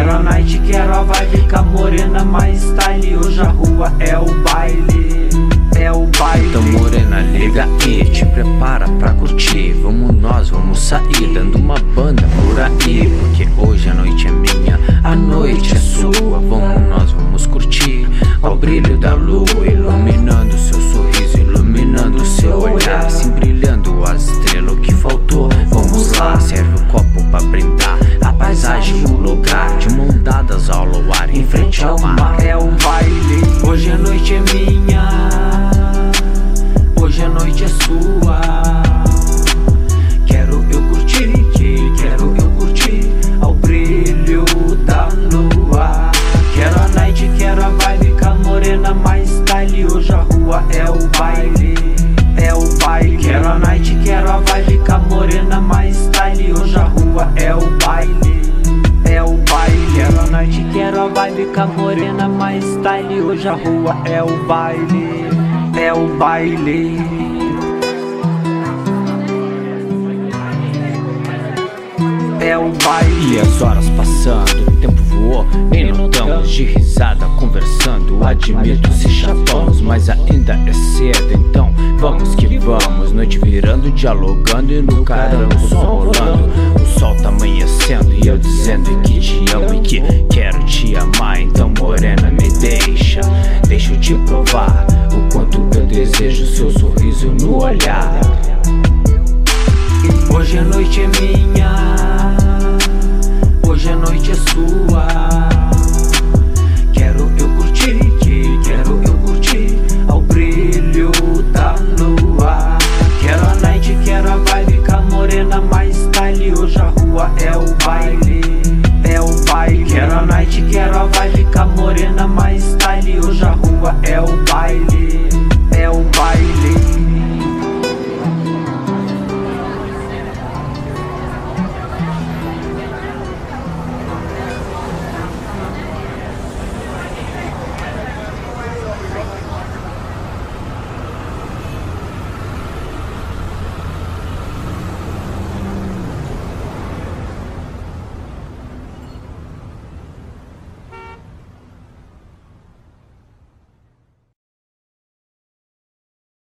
Quero a night, quero a vibe com a morena mais style. Hoje a rua é o baile, é o baile. Então morena, liga aí, te prepara pra curtir. Vamos sair dando uma banda por aí. Porque hoje a noite é minha, a noite é sua. Vamos curtir ao brilho da lua, iluminando seu sorriso, iluminando seu olhar, assim brilhando as estrelas. O que faltou, vamos lá. Serve o copo pra brindar a paisagem, o lugar, de mão dadas ao luar, em frente ao mar. É o baile, hoje a noite é minha, hoje a noite é sua. Quero eu curtir ao brilho da lua. Quero a night, quero a vibe com a morena mais style. Hoje a rua é o baile, é o baile. Quero a night, quero a vibe com a morena mais style. Hoje a rua é o baile, é o baile. Quero a night, quero a vibe com a morena mais style. Hoje a rua é o baile, é o baile. É o baile. E as horas passando, o tempo voou, nem notamos, de risada conversando. Admito se chatamos, mas ainda é cedo, então vamos que vamos. Noite virando, dialogando e no caramba o som rolando. O sol tá amanhecendo e eu dizendo que te amo e que quero te amar. Então morena, me deixa eu te provar o quanto eu desejo seu sorriso no olhar. Hoje a noite é minha, hoje a noite é sua. Quero eu curtir ao brilho da lua. Quero a night, quero a vibe com a morena mais style. Hoje a rua é o baile, é o baile. Quero a night, quero a vibe com a morena mais style. Hoje a rua é o baile,